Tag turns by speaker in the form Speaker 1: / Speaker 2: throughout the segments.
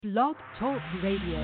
Speaker 1: Blog Talk Radio.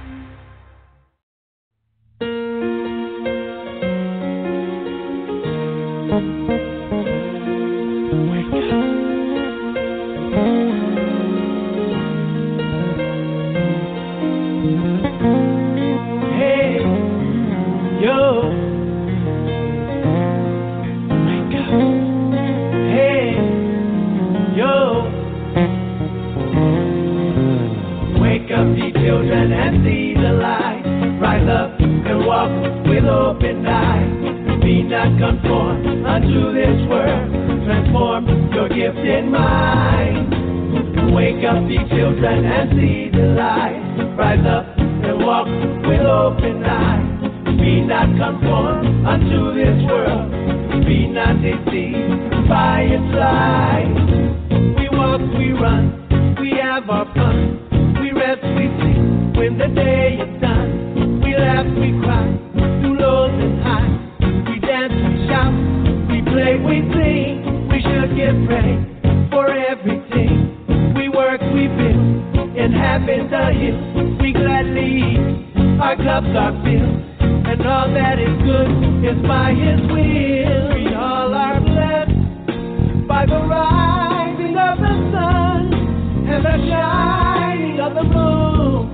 Speaker 2: Children and see the light. Rise up and walk with open eyes. Be not conformed unto this world. Transform your gifted mind. Wake up, ye children, and see the light. Rise up and walk with open eyes. Be not conformed unto this world. Be not deceived by its light. We walk, we run, we have our fun. We rest, we sleep when the day is done. We laugh, we cry, through lows and highs. We dance, we shout, we play, we sing. We should give praise for everything. We work, we build, inhabit the hills. We gladly eat, our cups are filled. And all that is good is by His will. We all are blessed by the rising of the sun and the shining of the moon.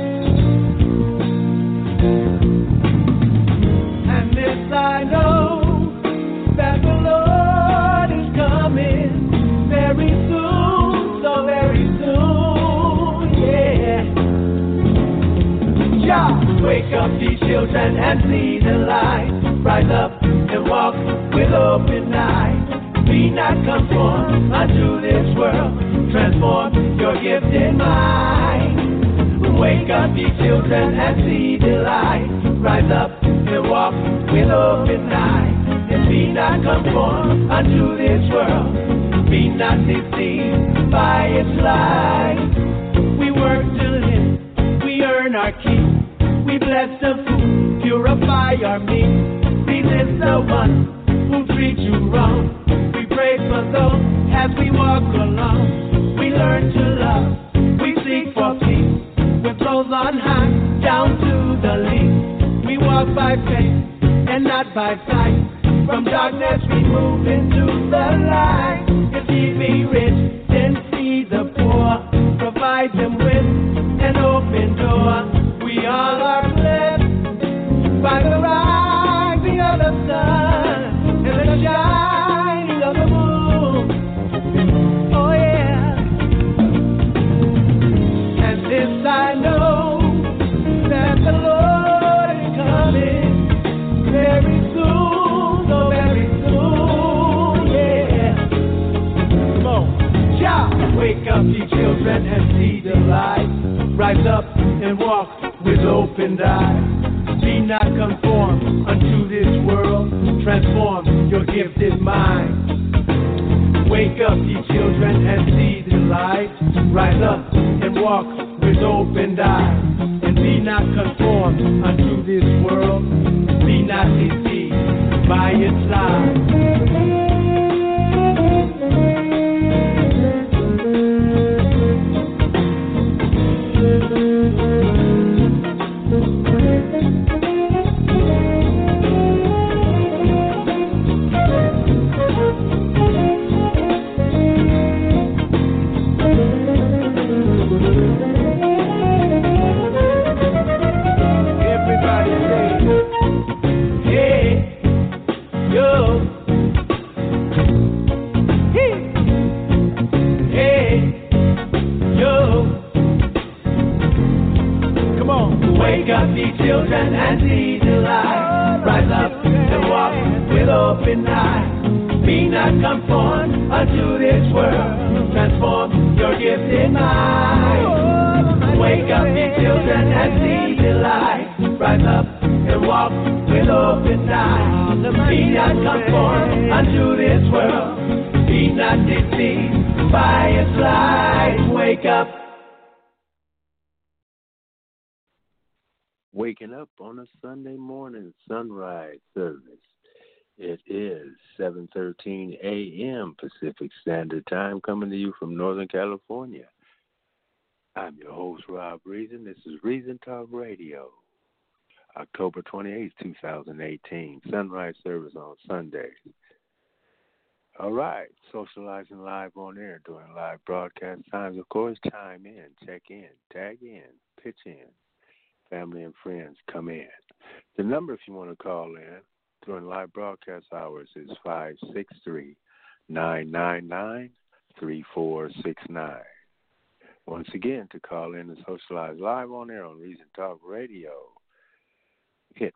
Speaker 2: And this I know, that the Lord is coming very soon, so very soon, yeah. Jah, wake up, ye children, and see the light. Rise up and walk with open eyes. Be not conformed unto this world. Transform your gifted mind. Wake up, ye children, and see the light. Rise up and walk with open eyes. And be not conformed unto this world. Be not deceived by its light. We work to live, we earn our keep. We bless the food, purify our meat. Resist the one who treats you wrong. We pray for those as we walk along. We learn to love, we seek for peace. With those on high, down to the least. We walk by faith and not by sight. From darkness we move into the light. If ye be rich, then feed the poor. Provide them with an open door. We all are blessed by the rising of the sun and the shining of the moon. Oh yeah. And this I know, that the Lord is coming very soon, so very soon, yeah. Come on, Jah, wake up, ye children, and see the light. Rise up and walk with open eyes. Be not conformed unto this world. Transform your gifted mind. Wake up, ye children, and see the light. Rise up and walk with open eyes. And be not conformed unto this world. Be not deceived by its lies. Children and see the light. Rise up and walk with open eyes. Be not conformed unto this world. Transform your gifted mind. Wake up, ye children, and see the light. Rise up and walk with open eyes. Be not conformed unto this world. Be not deceived by its light. Wake up.
Speaker 3: Waking up on a Sunday morning sunrise service. It is 7:13 a.m. Pacific Standard Time, coming to you from Northern California. I'm your host, Rob Reason. This is Reason Talk Radio, October 28th, 2018. Sunrise service on Sundays. All right, socializing live on air during live broadcast times. Of course, chime in, check in, tag in, pitch in. Family and friends, come in. The number, if you want to call in during live broadcast hours, is 563-999-3469. Once again, to call in and socialize live on air on Reason Talk Radio, hit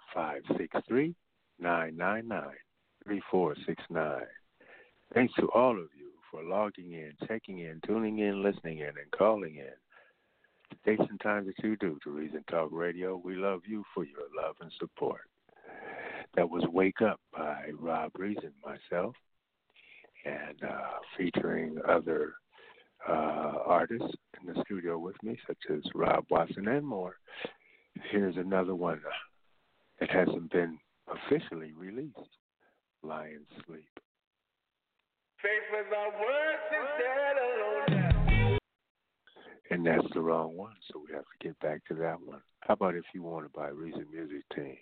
Speaker 3: 563-999-3469. Thanks to all of you for logging in, checking in, tuning in, listening in, and calling in. The dates and times that you do to Reason Talk Radio, we love you for your love and support. That was Wake Up by Rob Reason, myself, and featuring other artists in the studio with me, such as Rob Watson and more. Here's another one that hasn't been officially released, Lion Sleep.
Speaker 2: Faith without words instead alone.
Speaker 3: And that's the wrong one, so we have to get back to that one. How about If You Want It by Reason Music Team?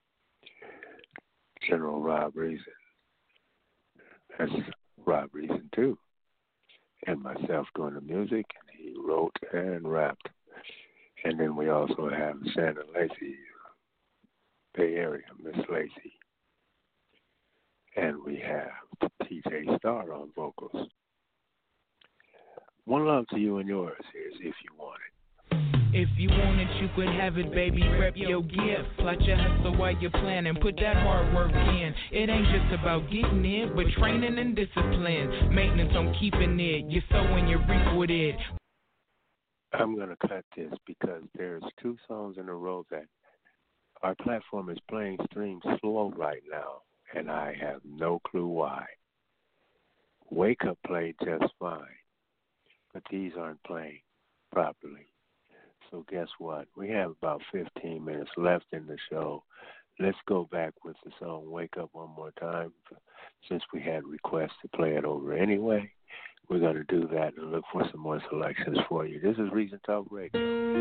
Speaker 3: General Rob Reason. That's Rob Reason, too. And myself doing the music, and he wrote and rapped. And then we also have Shannon Lacey, Bay Area, Miss Lacey. And we have TJ Starr on vocals. One love to you and yours. Here's If You Want It.
Speaker 4: If you want it, you could have it, baby. Rep your gift. Flat your hustle while you're planning. Put that hard work in. It ain't just about getting it, but training and discipline. Maintenance on keeping it. You sow and you reap with it.
Speaker 3: I'm going to cut this because there's two songs in a row that our platform is playing stream slow right now, and I have no clue why. Wake Up played just fine, but these aren't playing properly. So guess what? We have about 15 minutes left in the show. Let's go back with the song Wake Up one more time. Since we had requests to play it over anyway, we're going to do that and look for some more selections for you. This is Reason Talk Radio.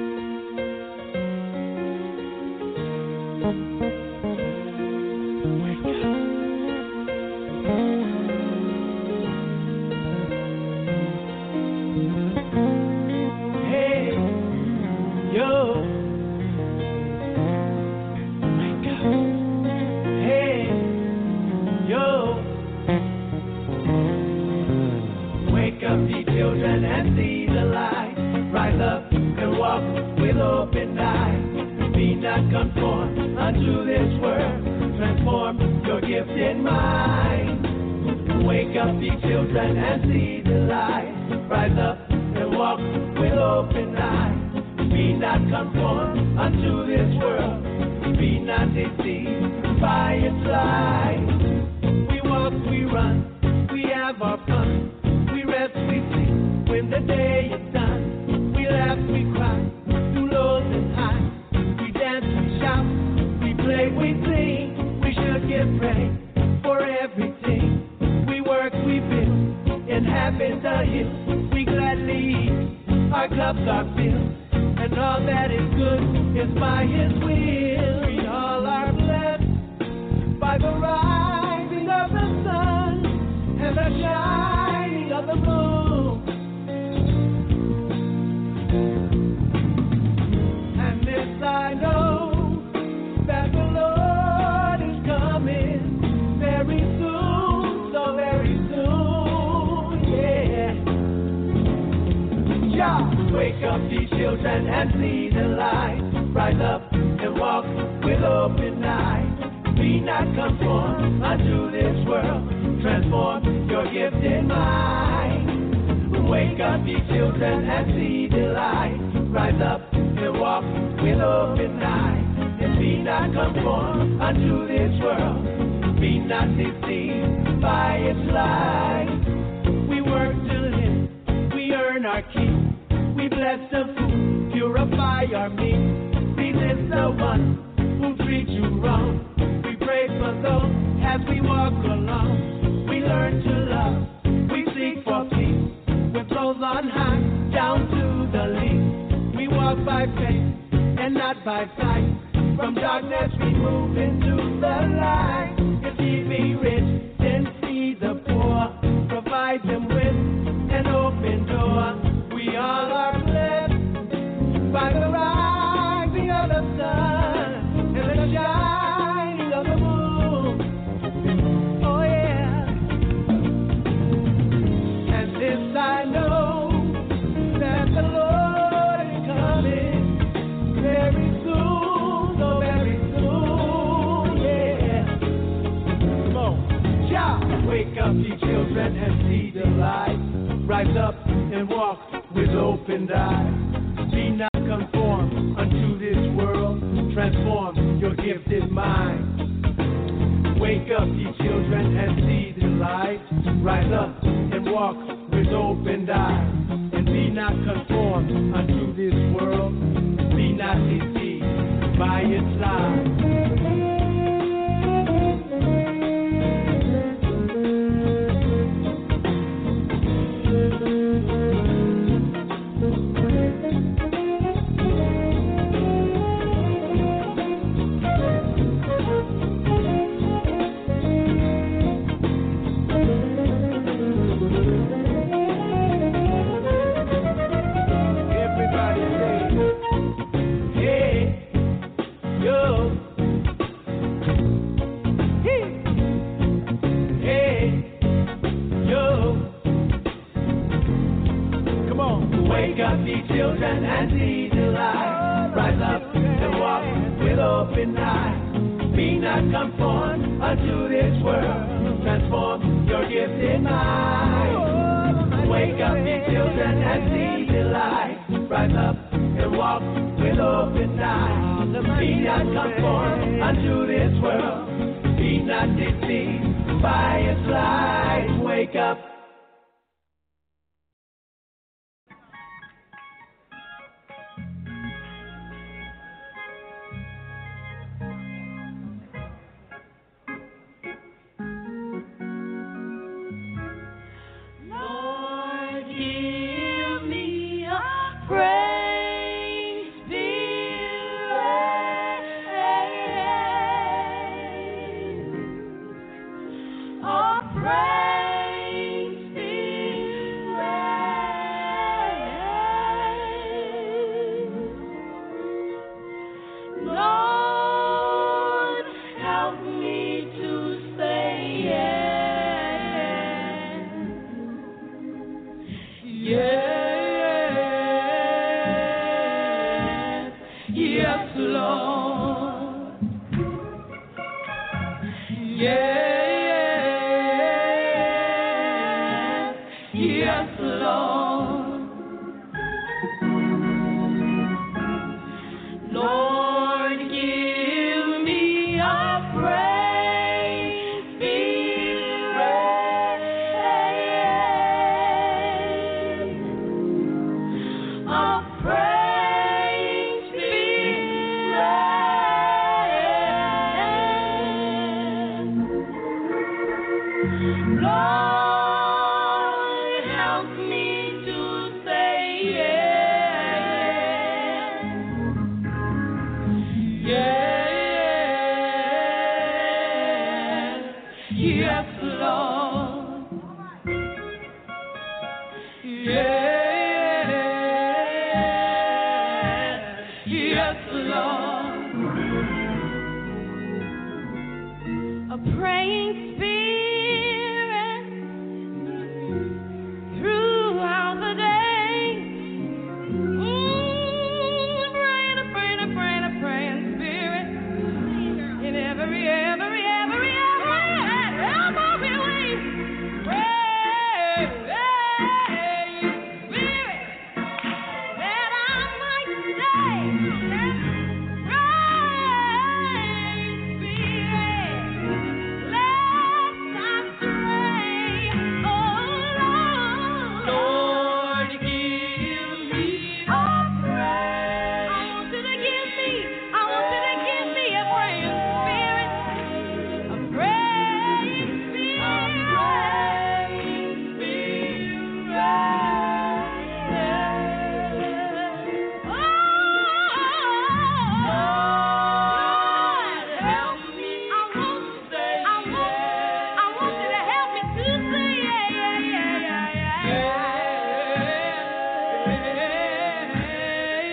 Speaker 2: Children and see the light. Rise up and walk with open eyes. Be not conformed unto this world. Transform your gifted mind. Wake up, ye children, and see the light. Rise up and walk with open eyes. Be not conformed unto this world. Be not deceived by its light. We walk, we run, we have our fun. We rest, we sleep when the day is done. We laugh, we cry, through lows and highs. We dance, we shout, we play, we sing. We should give praise for everything. We work, we build, inhabit the hills. We gladly eat, our cups are filled. And all that is good is by His will. We all are blessed by the rising of the sun and the shining of the moon. And this I know, that the Lord is coming very soon, so very soon, yeah. Jah, wake up, ye children, and see the light. Rise up and walk with open eyes. Be not conformed unto this world. Transform your gifted mind. Wake up, ye children, and see the light. Rise up and walk with open eyes. And be not conformed unto this world. Be not deceived by its light. We work to live, we earn our keep. We bless the food, purify our meat. Resist the one who treats you wrong. We pray for those as we walk along. We learn to love, we seek for peace. With those on high, down to the least. by faith and not by sight. From darkness we move into the light. If ye be rich, then feed the poor. Provide them with an open door. We all are blessed by the rising of the sun and the shining of the moon. Oh yeah. And this I know, that the Lord is coming very soon, oh very soon, yeah. Come on, shout, wake up ye children and see the light. Rise up and walk with open eyes. Be not conformed unto this world. Transform your gifted mind. Wake up, ye children, and see the light. Rise up and walk with open eyes. And be not conformed unto this world. Be not deceived by its lies. Children and see the light. Rise up and walk with open eyes. Be not conformed unto this world. Transform your gifted mind. Wake up, ye children, and see the light. Rise up and walk with open eyes. Be not conformed unto this world. Be not deceived by its light. Wake up.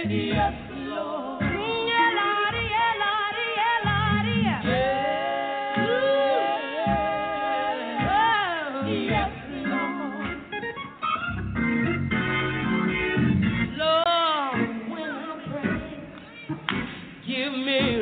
Speaker 2: Yes, Lord.
Speaker 5: Yeah, Lord, yeah, Lord, yeah, Lord, yeah.
Speaker 2: Yes, Lord.
Speaker 5: Lord, when I pray, give me